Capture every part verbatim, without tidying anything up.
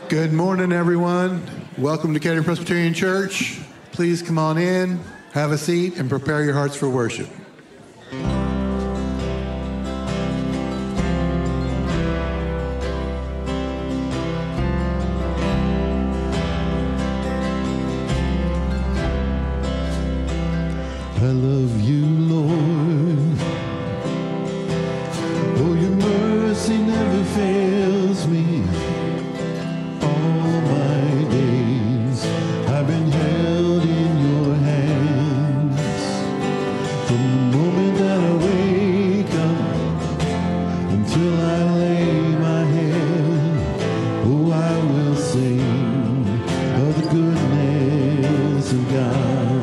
Good morning, everyone. Welcome to Decatur Presbyterian Church. Please come on in, have a seat, and prepare your hearts for worship. I love you, Lord. Oh, your mercy never fails me. All my days I've been held in your hands. From the moment that I wake up until I lay my head, oh, I will sing of the goodness of God.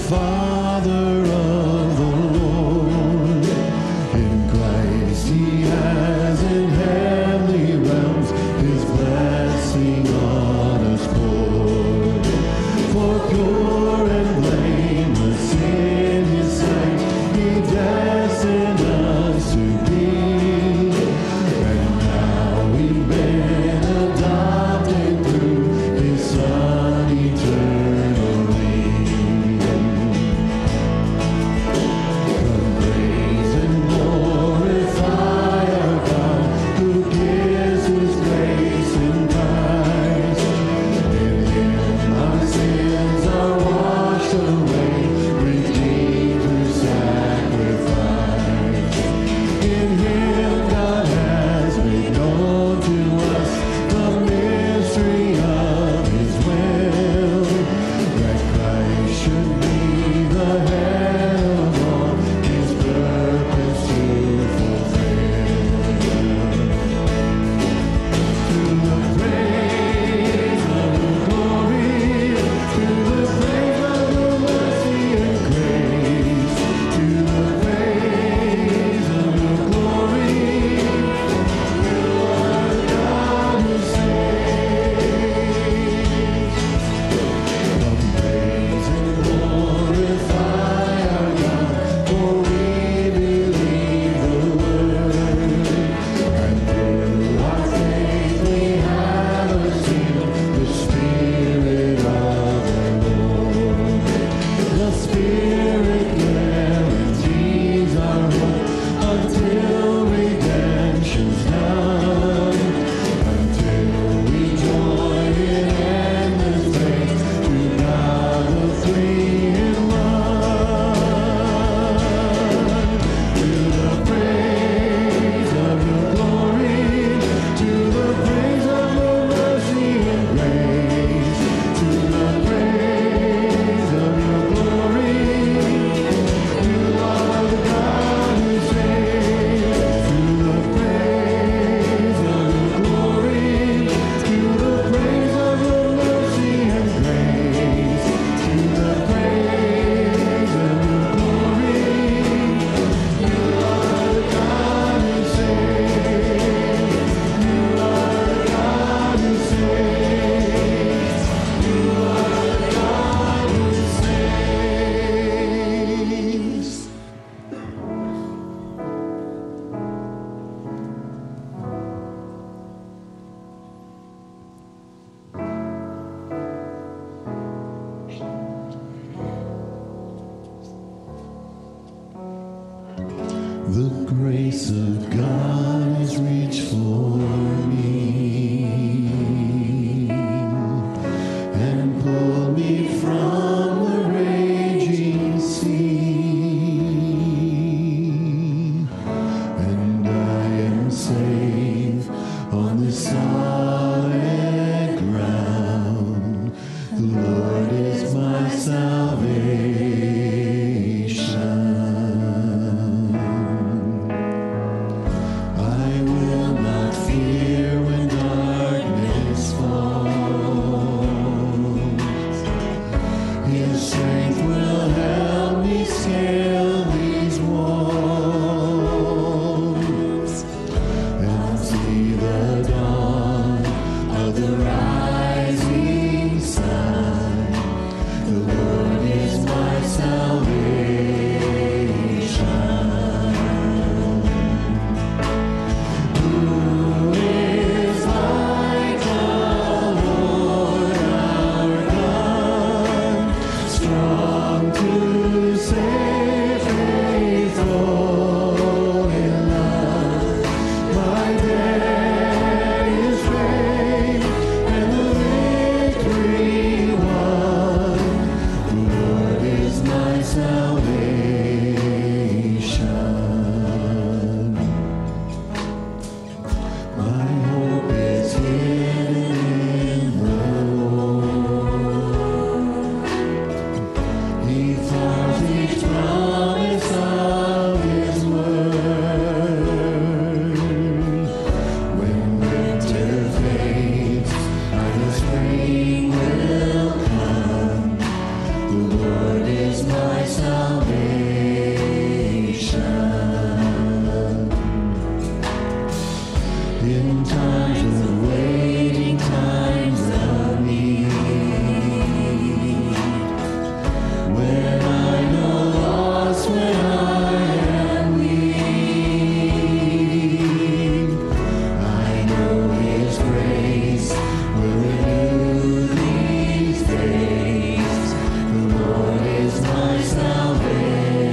Father of the Lord. In Christ he has in heavenly realms his blessing on us poured. For pure and blameless in his sight he destined us to be. And now we've been adopted through his Son eternally. Come praise and glorify our God, who gives his grace in Christ. In him our sins are washed away, redeemed through sacrifice. In him God has made known to us the mystery of his will, that Christ should be the head of all, his purpose to fulfill. To the praise of the glory, to the praise of the mercy and grace, to the praise of the glory, you are the God who saves. Come praise and glorify our God, for we believe the word, and through our faith we have received the Spirit of the Lord. The Spirit guarantees our hope until redemption's done, until we join in endless praise to God the three in one. To the praise of your glory, to the praise of your mercy and grace, to the praise of your glory, you are the God who saves. To the praise of your glory, to the praise of your mercy and grace, to the praise of your glory, you are the God who saves. You are the God who saves. You are the God who saves. The grace of God has reached for me and pulled me from the raging sea, and I am safe on this solid ground. The Lord is my salvation. I will not fear when darkness falls. His strength will help me scale these walls, and I'll see the dawn of the rising sun. The Lord is my salvation. Who is like the Lord our God, strong to save, faithful in love? My day is great and the victory won. The Lord is my salvation. My hope is hidden in the Lord. He thought each is my salvation. In times of waiting, times of need, when I know lost, when I am weak, I know His grace will renew these days. The Lord is my salvation.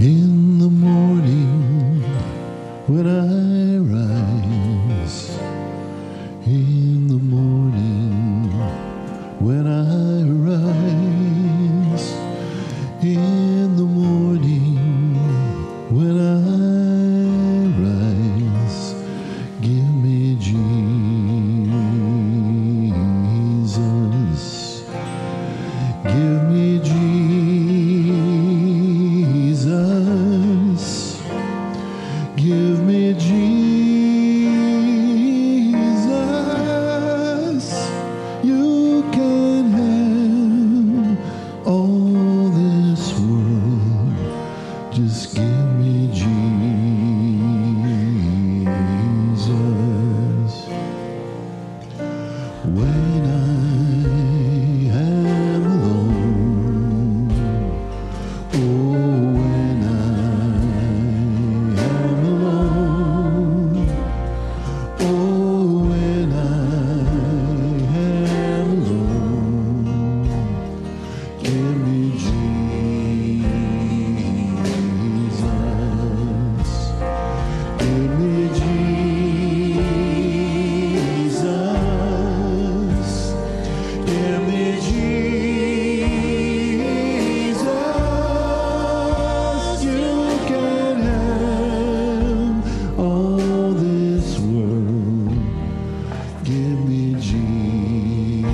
In the morning when I rise, in the morning when I rise, in the morning when I rise, give me Jesus, give me Jesus, give me Jesus. You can have all this world, just give me Jesus. When I am alone, oh, when I am alone, oh, when I am alone, give me Jesus, give me Jesus, give me Jesus. You can have all this world, give me Jesus.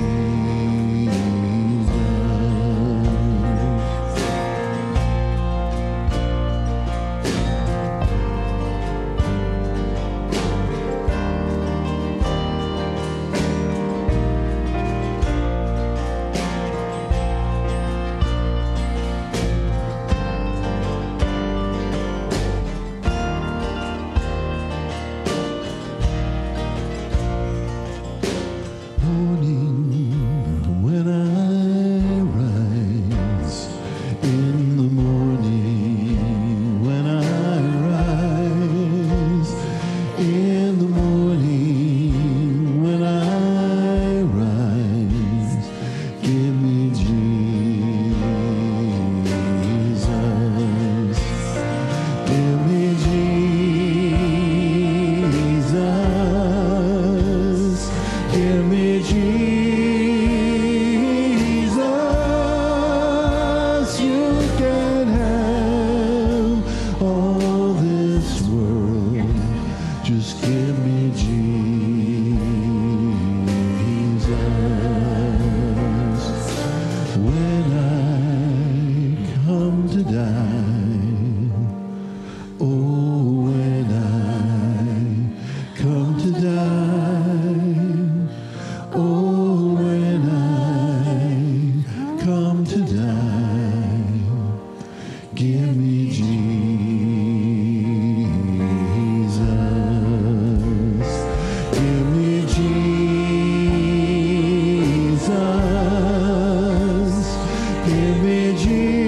Morning when I rise, in the morning when I rise, in the morning when I rise, give me Jesus, give me Jesus, give me Jesus. You can have all this world, just give me Jesus. When I come to die, oh, when I come to die, oh, when I come to die, give me Jesus, give me Jesus, give me Jesus.